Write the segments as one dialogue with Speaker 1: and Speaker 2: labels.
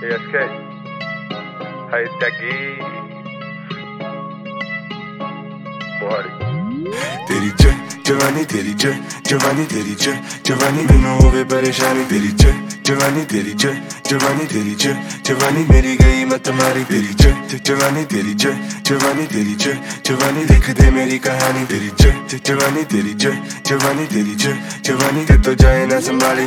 Speaker 1: ASK, high techy, body.
Speaker 2: तेरी जवानी तेरी जवानी तेरी जवानी मैनू होवे परेशानी तेरी जवानी तेरी जवानी तेरी जवानी मेरी गई मत मारी तेरी जवानी तेरी जवानी तेरी जवानी लिख दे मेरी कहानी तेरी जवानी तेरी जवानी तेरी जवानी के तो जाए ना संभाली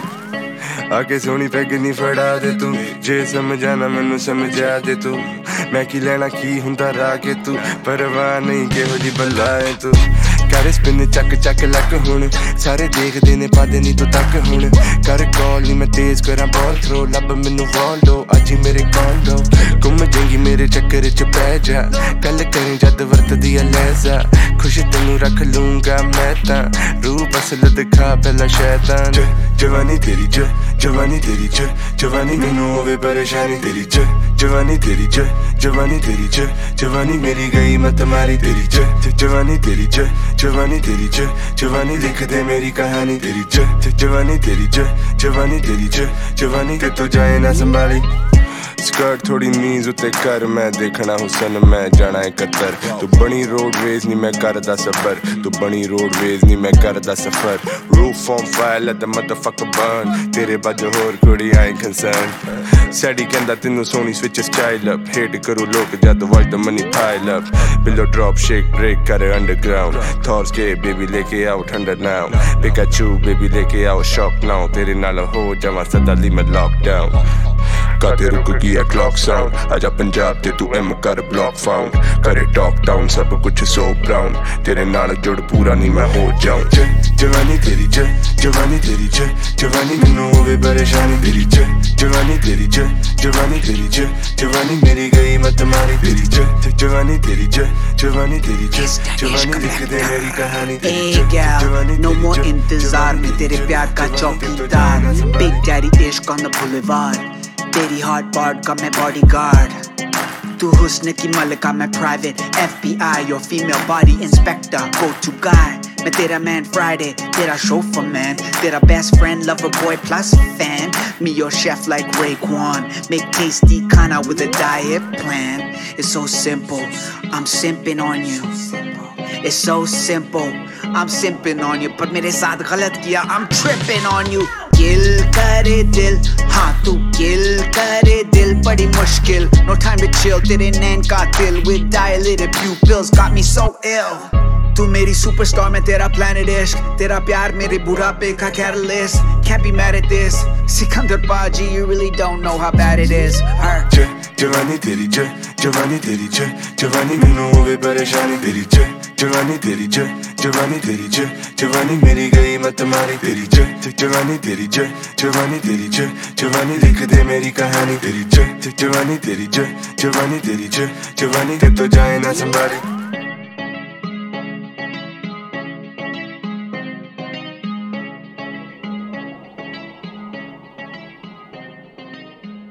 Speaker 2: आके सोनी पैग नहीं फड़ा दे तू जे समझाना मैनू समझा दे तू मैं की लेना की हुंदा राह के तू परवाह नहीं केहो जी बल्ला है तू कर स्पिन चक चक लक हुण सारे देखदे ने पादे नहीं तो तक हुण कर कॉल नहीं मैं तेज करा बॉल थ्रो लब मैनू वॉल दो अज ही मेरे कॉल दो घुम जाएंगी मेरे चक्कर च पै जा गल करें जद वरतदी लहजा खुश तेनू रख लूंगा मैं तां रूप असल दिखा पहला शैतान जवानी तेरी जवानी तेरी जवानी मैनू होवे परेशानी तेरी जवानी तेरी जवानी तेरी जवानी मेरी गई मत मारी तेरी जवानी तेरी जवानी तेरी जवानी लिख दे मेरी कहानी तेरी जवानी तेरी जवानी तेरी जवानी के तो जाए ना संभाली स्कर्ट थोड़ी नीज उत्ते कर मैं देखना हुसन मैं जाना है कतर तू बनी रोडवेज नहीं मैं करदा सबर तू बनी रोडवेज नहीं मैं करदा सफर roof on fire let the motherfucker burn तेरे बाद होर कुड़ी आई कंसर्न सैडी कहंदा तेनू सोनी स्विच स्टाइल अप हेट करो लोग जद watch the money pile up below drop shake break करे अंडरग्राउंड थॉर्स के बेबी लेके आओ ठंडा नाउ पिकाचू बेबी लेके आओ शॉक नाउ तेरे नाल हो जावा सदा ली मैं लॉकडाउन काते रुक गया क्लॉक साउंड आजा पंजाब ते तू एम कर ब्लॉक फाउंड करे टॉक डाउन सब कुछ सो ब्राउन तेरे नाल जुड़ पूरा नहीं मैं हो जाऊं जवानी तेरी जवानी तेरी जवानी मैनू होवे परेशानी तेरी जवानी तेरी जवानी तेरी जवानी मेरी गई मत मारी तेरी जवानी तेरी जवानी तेरी जवानी लिख दे मेरी कहानी तेरी
Speaker 3: no more इंतजार में तेरे प्यार का चौकीदार बिग डैडी इश्क ऑन द बुलेवार्ड तेरी हॉट बॉड का मैं बॉडीगार्ड तू हुस्न की मलका मैं private FBI your female body inspector go to guy मैं तेरा मैन फ्राइडे तेरा chauffeur man तेरा best friend lover boy plus fan me your chef like Raekwon make tasty खाना with a diet plan it's so simple I'm simping on you it's so simple I'm simping on you पर मेरे साथ गलत किया I'm tripping on you किल करे दिल हाँ तू किल करे दिल बड़ी मुश्किल no time to chill तेरे नैन का दिल with dilated pupils got me so ill तू मेरी सुपरस्टार मैं तेरा planet इश्क तेरा प्यार मेरे बुढ़ापे का catalyst can't be mad at this Sikandar बाजी you really don't know how bad it is
Speaker 2: जवानी तेरी जवानी तेरी जवानी मैनू होवे परेशानी तेरी जवानी तेरी जवानी तेरी जवानी मेरी गई मत मारी तेरी जवानी तेरी जवानी तेरी जवानी लिख दे मेरी कहानी तेरी जवानी तेरी जवानी तेरी जवानी के तो जाए ना संभाली